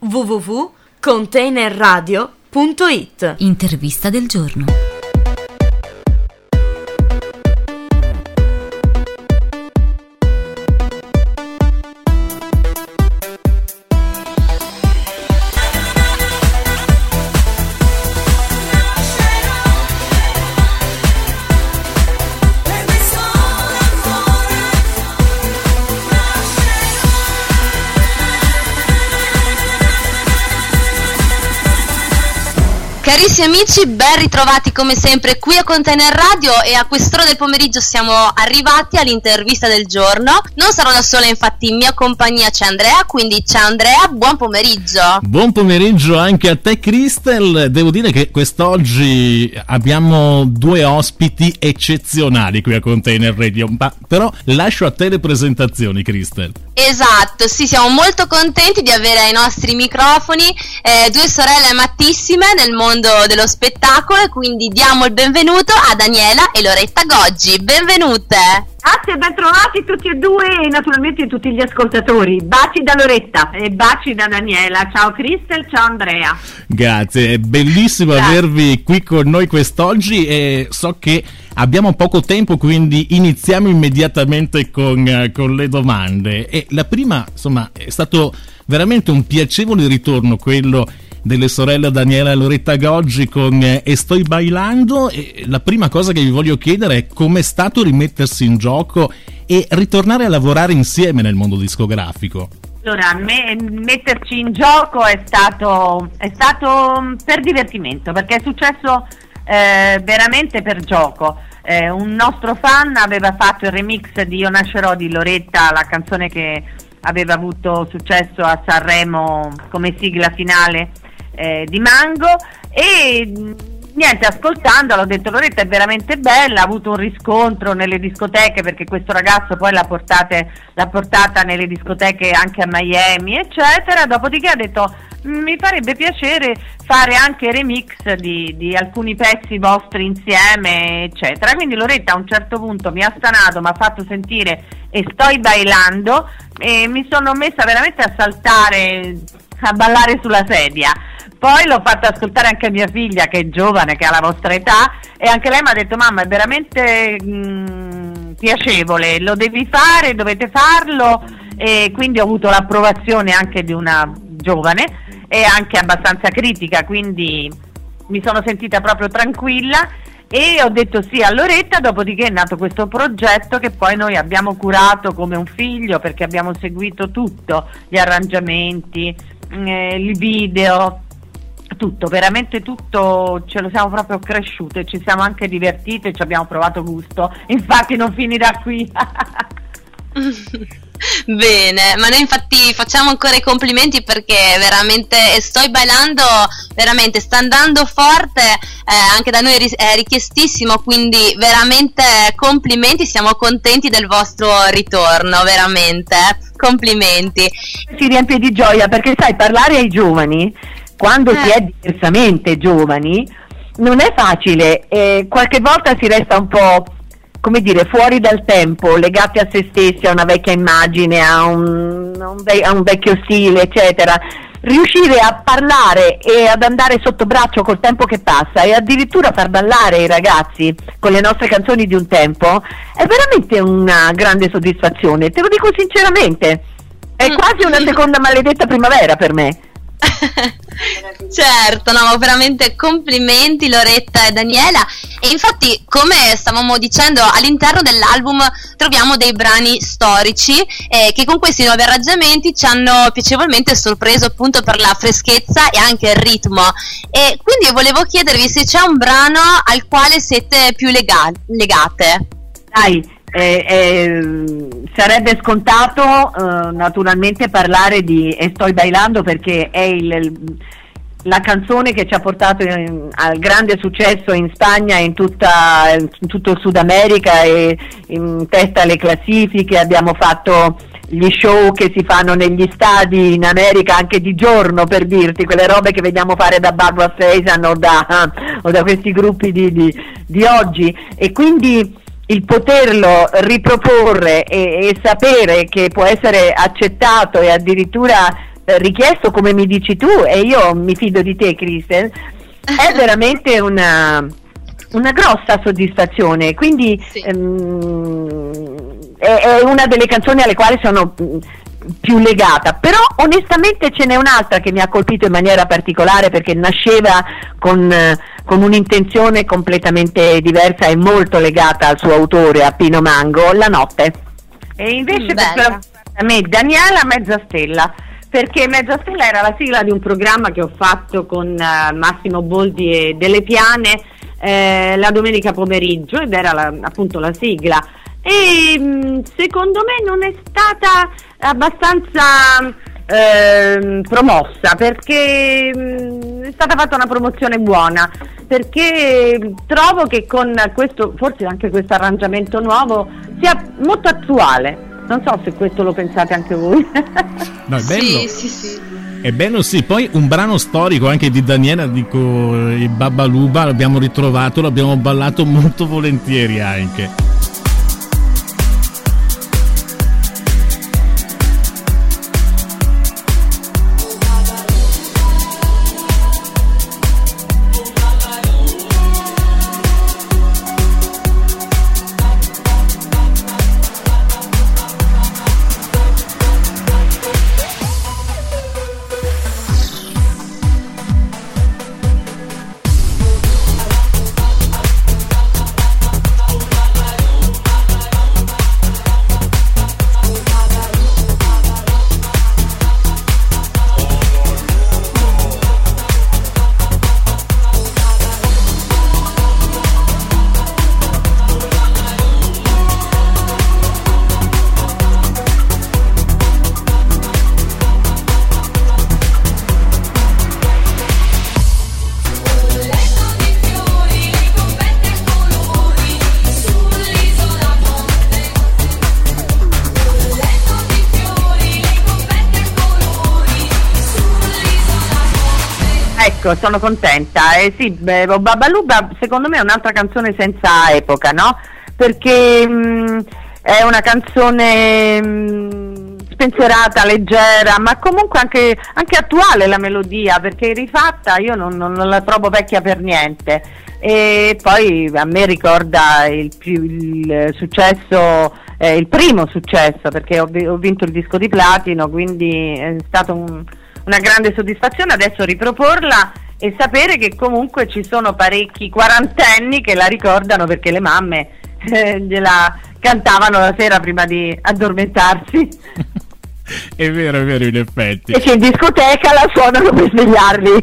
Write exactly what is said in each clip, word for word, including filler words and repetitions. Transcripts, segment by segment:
w w w punto container radio punto it. Intervista del giorno. Carissimi amici, ben ritrovati come sempre qui a Container Radio, e a quest'ora del pomeriggio siamo arrivati all'intervista del giorno. Non sarò da sola, infatti in mia compagnia c'è Andrea, quindi ciao Andrea, buon pomeriggio. Buon pomeriggio anche a te Cristel. Devo dire che quest'oggi abbiamo due ospiti eccezionali qui a Container Radio, ma però lascio a te le presentazioni, Cristel. Esatto, sì, siamo molto contenti di avere ai nostri microfoni eh, due sorelle amatissime nel mondo dello spettacolo, e quindi diamo il benvenuto a Daniela e Loretta Goggi. Benvenute. Grazie, ben trovati tutti e due, e naturalmente tutti gli ascoltatori. Baci da Loretta e baci da Daniela. Ciao Cristel, ciao Andrea. Grazie, è bellissimo Grazie. avervi qui con noi quest'oggi, e so che abbiamo poco tempo, quindi iniziamo immediatamente con, con le domande. E la prima, insomma, è stato veramente un piacevole ritorno quello delle sorelle Daniela e Loretta Goggi con eh, Estoy Bailando, e la prima cosa che vi voglio chiedere è com'è stato rimettersi in gioco e ritornare a lavorare insieme nel mondo discografico. Allora, me, metterci in gioco è stato, è stato per divertimento, perché è successo eh, veramente per gioco. Eh, un nostro fan aveva fatto il remix di Io nascerò di Loretta, la canzone che aveva avuto successo a Sanremo come sigla finale Eh, di Mango, e niente, ascoltandola ho detto: Loretta è veramente bella, ha avuto un riscontro nelle discoteche, perché questo ragazzo poi l'ha, portate, l'ha portata nelle discoteche anche a Miami eccetera. Dopodiché ha detto: mi farebbe piacere fare anche remix di, di alcuni pezzi vostri insieme eccetera. Quindi Loretta a un certo punto mi ha stanato, mi ha fatto sentire Estoy Bailando, e mi sono messa veramente a saltare, a ballare sulla sedia. Poi l'ho fatta ascoltare anche a mia figlia, che è giovane, che ha la vostra età, e anche lei mi ha detto: mamma, è veramente mh, piacevole, lo devi fare, dovete farlo. E quindi ho avuto l'approvazione anche di una giovane, e anche abbastanza critica, quindi mi sono sentita proprio tranquilla e ho detto sì a Loretta. Dopodiché è nato questo progetto che poi noi abbiamo curato come un figlio, perché abbiamo seguito tutto, gli arrangiamenti, eh, il video, tutto, veramente tutto, ce lo siamo proprio cresciuto, e ci siamo anche divertiti e ci abbiamo provato gusto. Infatti non finirà qui. Bene, ma noi infatti facciamo ancora i complimenti, perché veramente Estoy Bailando veramente sta andando forte, eh, anche da noi è richiestissimo, quindi veramente complimenti, siamo contenti del vostro ritorno, veramente, complimenti. Si riempie di gioia, perché sai, parlare ai giovani quando eh. si è diversamente giovani non è facile, e qualche volta si resta un po', come dire, fuori dal tempo, legati a se stessi, a una vecchia immagine, a un, a un, ve- a un vecchio stile eccetera. Riuscire a parlare e ad andare sotto braccio col tempo che passa, e addirittura far ballare i ragazzi con le nostre canzoni di un tempo, è veramente una grande soddisfazione, te lo dico sinceramente, è mm. quasi una seconda maledetta primavera per me. Certo, no, ma veramente complimenti Loretta e Daniela. E infatti, come stavamo dicendo, all'interno dell'album troviamo dei brani storici eh, che con questi nuovi arrangiamenti ci hanno piacevolmente sorpreso, appunto per la freschezza e anche il ritmo. E quindi volevo chiedervi se c'è un brano al quale siete più lega- legate. Dai, eh, eh, sarebbe scontato eh, naturalmente parlare di Estoy Bailando, perché è il, il, la canzone che ci ha portato in, al grande successo in Spagna e in, tutta, in tutto il Sud America, e in testa alle classifiche. Abbiamo fatto gli show che si fanno negli stadi in America anche di giorno, per dirti, quelle robe che vediamo fare da Barbra Streisand o da, o da questi gruppi di, di, di oggi, e quindi il poterlo riproporre e, e sapere che può essere accettato e addirittura eh, richiesto come mi dici tu, e io mi fido di te, Kristen, è veramente una, una grossa soddisfazione, quindi sì. ehm, è, è una delle canzoni alle quali sono più legata, però onestamente ce n'è un'altra che mi ha colpito in maniera particolare perché nasceva con, con un'intenzione completamente diversa e molto legata al suo autore, a Pino Mango, La notte. E invece Bella. per a me Daniela Mezza Stella, perché Mezza Stella era la sigla di un programma che ho fatto con uh, Massimo Boldi e Delle Piane eh, la domenica pomeriggio, ed era la, appunto la sigla. E mh, secondo me non è stata abbastanza eh, promossa, perché mh, è stata fatta una promozione buona, perché trovo che con questo, forse anche questo arrangiamento nuovo, sia molto attuale. Non so se questo lo pensate anche voi. No, è bello. Sì, sì, sì. È bello, sì. Poi un brano storico anche di Daniela, dico, il Babbaluba, l'abbiamo ritrovato, l'abbiamo ballato molto volentieri anche. Ecco, sono contenta. Eh sì, beh, Babbaluba secondo me è un'altra canzone senza epoca, no? Perché mh, è una canzone mh, spensierata, leggera, ma comunque anche, anche attuale la melodia, perché rifatta io non, non, non la trovo vecchia per niente. E poi a me ricorda il, più, il successo, eh, il primo successo, perché ho, ho vinto il disco di platino, quindi è stato un, una grande soddisfazione adesso riproporla e sapere che comunque ci sono parecchi quarantenni che la ricordano, perché le mamme eh, gliela cantavano la sera prima di addormentarsi. È vero, è vero, in effetti. E che in discoteca la suonano per svegliarli.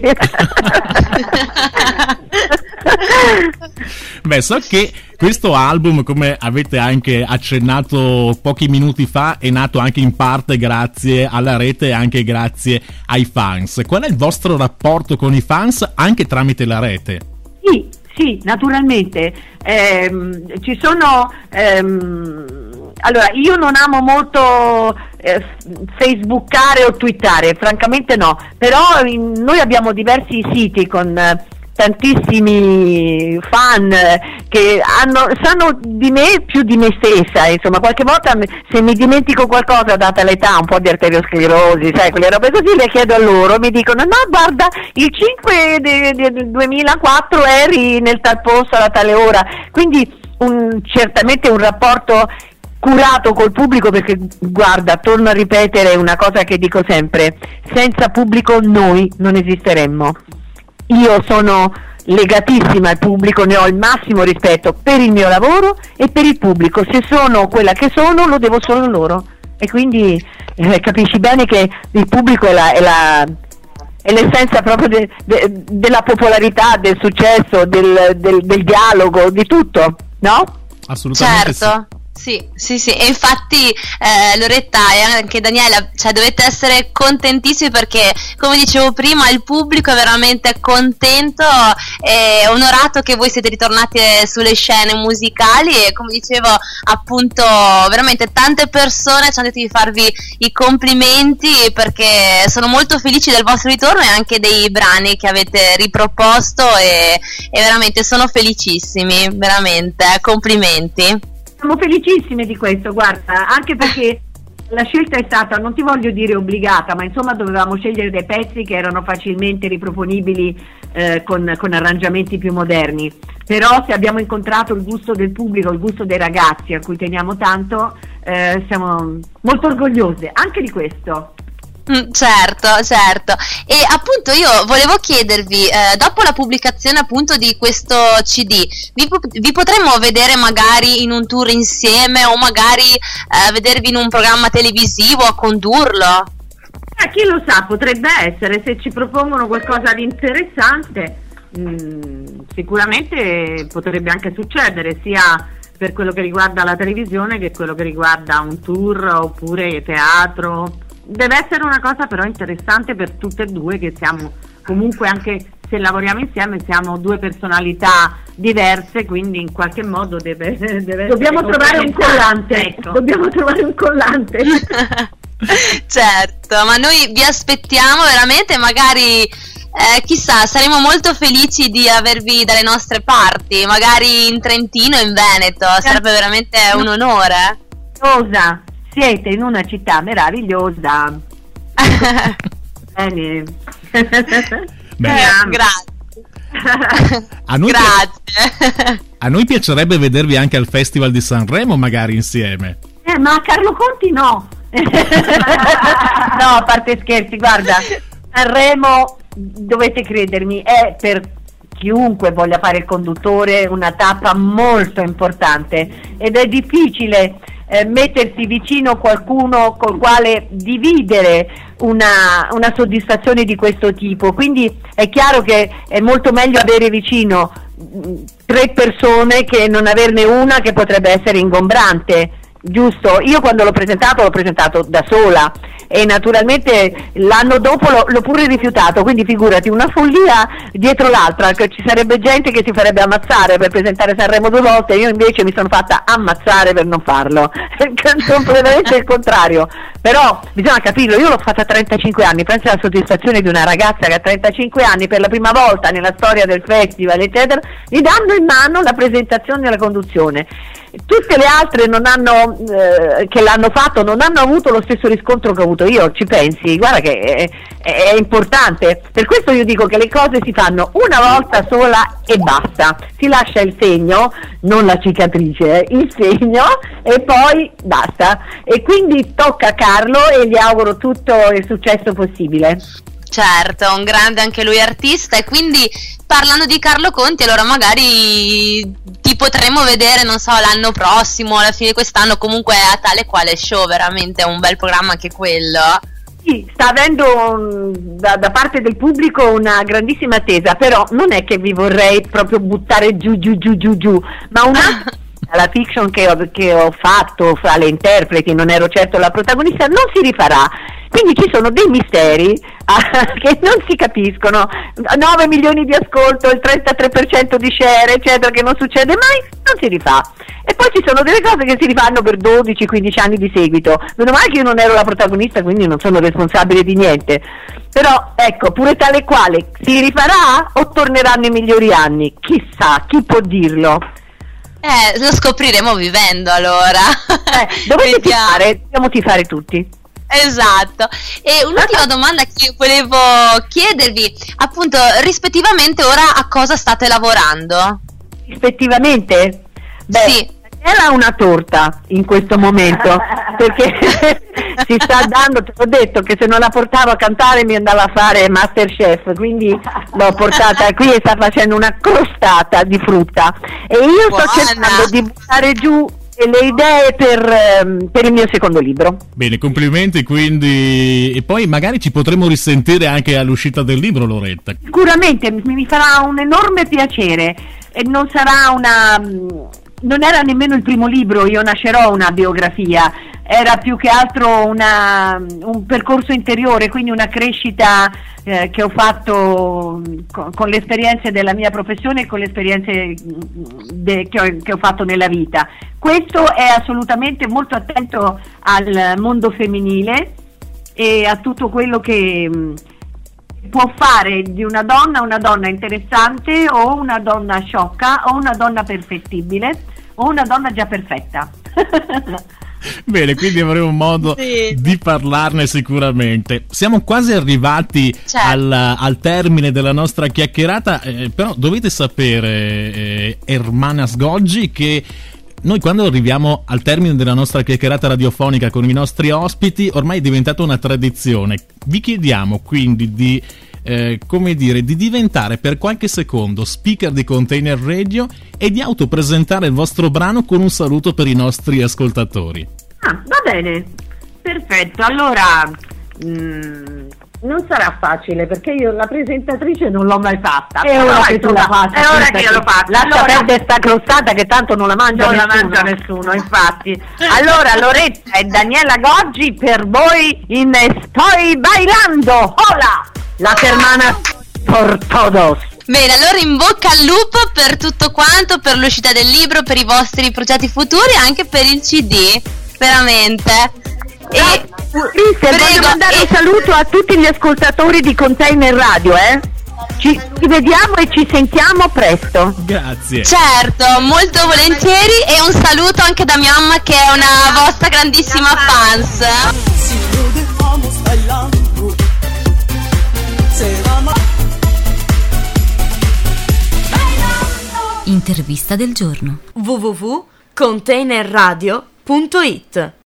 Beh, so che questo album, come avete anche accennato pochi minuti fa, è nato anche in parte grazie alla rete e anche grazie ai fans. Qual è il vostro rapporto con i fans anche tramite la rete? Sì, sì, naturalmente. Ehm, ci sono... Ehm, allora, io non amo molto eh, facebookare o twittare, francamente no, però in, noi abbiamo diversi siti con eh, tantissimi fan che hanno, sanno di me più di me stessa, insomma, qualche volta se mi dimentico qualcosa data l'età, un po' di arteriosclerosi, sai, quelle robe così, le chiedo a loro, mi dicono no guarda, il cinque del duemilaquattro eri nel tal posto alla tale ora, quindi un, certamente un rapporto curato col pubblico, perché guarda, torno a ripetere una cosa che dico sempre: senza pubblico noi non esisteremmo. Io sono legatissima al pubblico, ne ho il massimo rispetto per il mio lavoro e per il pubblico. Se sono quella che sono, lo devo solo loro, e quindi eh, capisci bene che il pubblico è, la, è, la, è l'essenza proprio de, de, della popolarità, del successo, del, del, del dialogo, di tutto, no? Assolutamente. Certo. Sì. Sì, sì, sì, e infatti eh, Loretta e anche Daniela, cioè dovete essere contentissimi, perché come dicevo prima il pubblico è veramente contento e onorato che voi siete ritornati sulle scene musicali, e come dicevo appunto veramente tante persone ci hanno detto di farvi i complimenti, perché sono molto felici del vostro ritorno e anche dei brani che avete riproposto, e, e veramente sono felicissimi, veramente, complimenti. Siamo felicissime di questo, guarda, anche perché la scelta è stata, non ti voglio dire obbligata, ma insomma dovevamo scegliere dei pezzi che erano facilmente riproponibili eh, con, con arrangiamenti più moderni. Però se abbiamo incontrato il gusto del pubblico, il gusto dei ragazzi a cui teniamo tanto, eh, siamo molto orgogliose anche di questo. Mm, certo, certo. E appunto io volevo chiedervi, eh, dopo la pubblicazione appunto di questo C D, vi, vi potremmo vedere magari in un tour insieme o magari eh, vedervi in un programma televisivo a condurlo? Eh, chi lo sa, potrebbe essere, se ci propongono qualcosa di interessante, mh, sicuramente potrebbe anche succedere, sia per quello che riguarda la televisione che quello che riguarda un tour oppure teatro. Deve essere una cosa però interessante per tutte e due, che siamo comunque, anche se lavoriamo insieme, siamo due personalità diverse, quindi in qualche modo deve, deve dobbiamo trovare un collante, ecco. Dobbiamo trovare un collante. Certo, ma noi vi aspettiamo veramente, magari eh, chissà, saremo molto felici di avervi dalle nostre parti, magari in Trentino e in Veneto, sarebbe veramente un onore. Cosa? Siete in una città meravigliosa. Bene. Beh, grazie. A noi, grazie. A noi piacerebbe vedervi anche al Festival di Sanremo, magari insieme. Eh, ma a Carlo Conti no. No, a parte scherzi, guarda, Sanremo, dovete credermi, è per chiunque voglia fare il conduttore una tappa molto importante ed è difficile eh, mettersi vicino a qualcuno col quale dividere una, una soddisfazione di questo tipo, quindi è chiaro che è molto meglio avere vicino mh, tre persone che non averne una che potrebbe essere ingombrante. Giusto, io quando l'ho presentato l'ho presentato da sola e naturalmente l'anno dopo l'ho, l'ho pure rifiutato, quindi figurati, una follia dietro l'altra, che ci sarebbe gente che si farebbe ammazzare per presentare Sanremo due volte, io invece mi sono fatta ammazzare per non farlo. Completamente il contrario, però bisogna capirlo, io l'ho fatta a trentacinque anni, penso alla soddisfazione di una ragazza che a trentacinque anni per la prima volta nella storia del festival eccetera gli danno in mano la presentazione e la conduzione. Tutte le altre non hanno eh, che l'hanno fatto non hanno avuto lo stesso riscontro che ho avuto io, ci pensi? Guarda che è, è importante, per questo io dico che le cose si fanno una volta sola e basta, si lascia il segno, non la cicatrice, eh, il segno, e poi basta, e quindi tocca a Carlo e gli auguro tutto il successo possibile. Certo, un grande anche lui artista, e quindi parlando di Carlo Conti, allora magari ti potremo vedere, non so, l'anno prossimo, alla fine di quest'anno, comunque a tale quale show, veramente è un bel programma anche quello. Sì, sta avendo um, da, da parte del pubblico una grandissima attesa, però non è che vi vorrei proprio buttare giù giù giù giù giù, ma una la fiction che ho, che ho fatto fra le interpreti, non ero certo la protagonista, non si rifarà. Quindi ci sono dei misteri uh, che non si capiscono, nove milioni di ascolto, il trentatré per cento di share, eccetera, che non succede mai, non si rifà. E poi ci sono delle cose che si rifanno per dodici quindici anni di seguito. Meno male che io non ero la protagonista, quindi non sono responsabile di niente. Però ecco, pure tale quale si rifarà o torneranno i migliori anni? Chissà, chi può dirlo? Eh, lo scopriremo vivendo allora. Eh, dovete tifare, dobbiamo tifare tutti. Esatto. E un'ultima domanda che volevo chiedervi, appunto, rispettivamente ora a cosa state lavorando? Rispettivamente? Beh, sì. Era una torta in questo momento, perché si sta dando, te l'ho detto che se non la portavo a cantare mi andava a fare Masterchef, quindi l'ho portata qui e sta facendo una crostata di frutta e io Buona. sto cercando di buttare giù le idee per, per il mio secondo libro. Bene, complimenti, quindi, e poi magari ci potremo risentire anche all'uscita del libro, Loretta. Sicuramente mi, mi farà un enorme piacere e non sarà una... non era nemmeno il primo libro, io nascerò una biografia, era più che altro una, un percorso interiore, quindi una crescita eh, che ho fatto con, con le esperienze della mia professione e con le esperienze de, che, ho, che ho fatto nella vita. Questo è assolutamente molto attento al mondo femminile e a tutto quello che può fare di una donna una donna interessante o una donna sciocca o una donna perfettibile o una donna già perfetta. Bene, quindi avremo modo Sì. di parlarne sicuramente. Siamo quasi arrivati Certo. al, al termine della nostra chiacchierata, eh, però dovete sapere, eh, Hermanas Goggi, che noi quando arriviamo al termine della nostra chiacchierata radiofonica con i nostri ospiti, ormai è diventata una tradizione. Vi chiediamo quindi di, eh, come dire, di diventare per qualche secondo speaker di Container Radio e di autopresentare il vostro brano con un saluto per i nostri ascoltatori. Ah, va bene, perfetto. Allora, mm, non sarà facile perché io la presentatrice non l'ho mai fatta. È ora che tu la faccia. È ora che io lo faccio. Lascia Allora, perdere sta crostata che tanto non la mangia non la nessuno. mangia nessuno, infatti. Allora, Loretta e Daniela Goggi per voi in Estoy Bailando. Hola! La hermana por todos. Bene, allora in bocca al lupo per tutto quanto, per l'uscita del libro, per i vostri progetti futuri, anche per il C D, veramente. E Cristian, voglio prego, mandare e- un saluto a tutti gli ascoltatori di Container Radio, eh? Ci, ci vediamo e ci sentiamo presto. Grazie. certo, molto volentieri, e un saluto anche da mia mamma che è una vostra grandissima fans. Si lo dejamos bailando, será más. Intervista del giorno. w w w punto container radio punto it